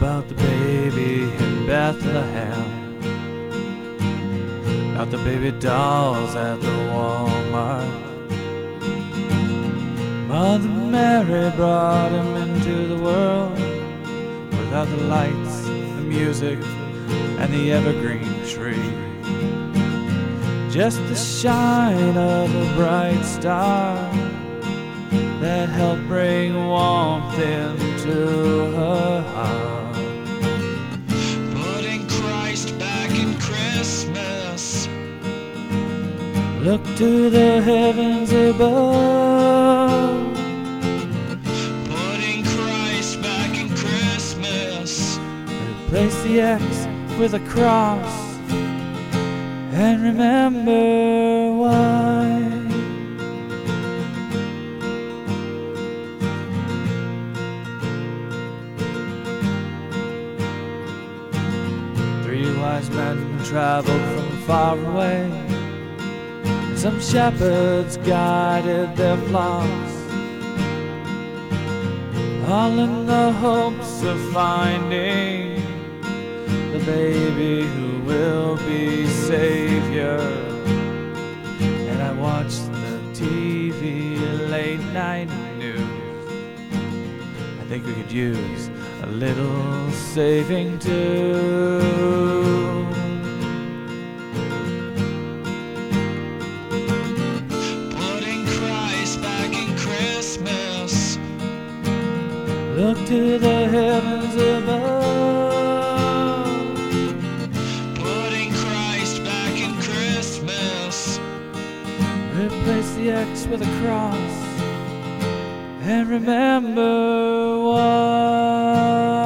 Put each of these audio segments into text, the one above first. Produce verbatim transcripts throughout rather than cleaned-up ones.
about the baby in Bethlehem, about the baby dolls at the Walmart. Mother Mary brought him into the world without the lights, the music, and the evergreen tree. Just the shine of a bright star that helped bring warmth into her heart. Putting Christ back in Christmas. Look to the heavens above. Putting Christ back in Christmas. Replace the X with a cross and remember why. Three wise men traveled from far away. Some shepherds guided their flocks, all in the hopes of finding the baby who will be Savior. And I watched the T V late night news. I think we could use a little saving too. Putting Christ back in Christmas. Look to the heavens above. Putting Christ back in Christmas. Replace the X with a cross and remember why.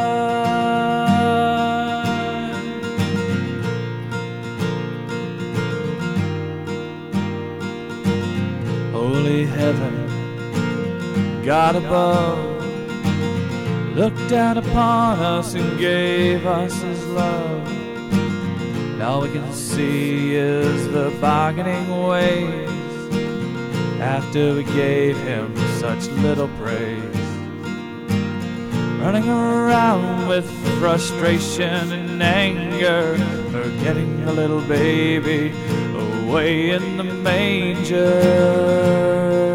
Holy heaven, God above, looked down upon us and gave us his love. And all we can see is the bargaining ways after we gave him such little praise. Running around with frustration and anger, forgetting the little baby away in the manger.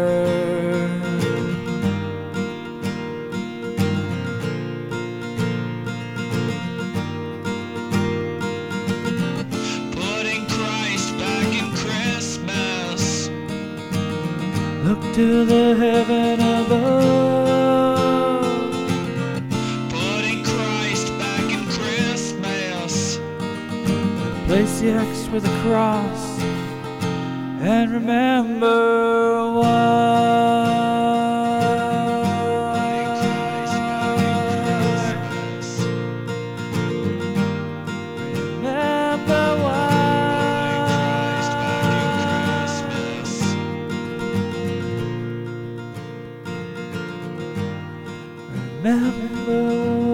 Look to the heaven above. Putting Christ back in Christmas. Replace the X with a cross and remember why. Remember why. Remember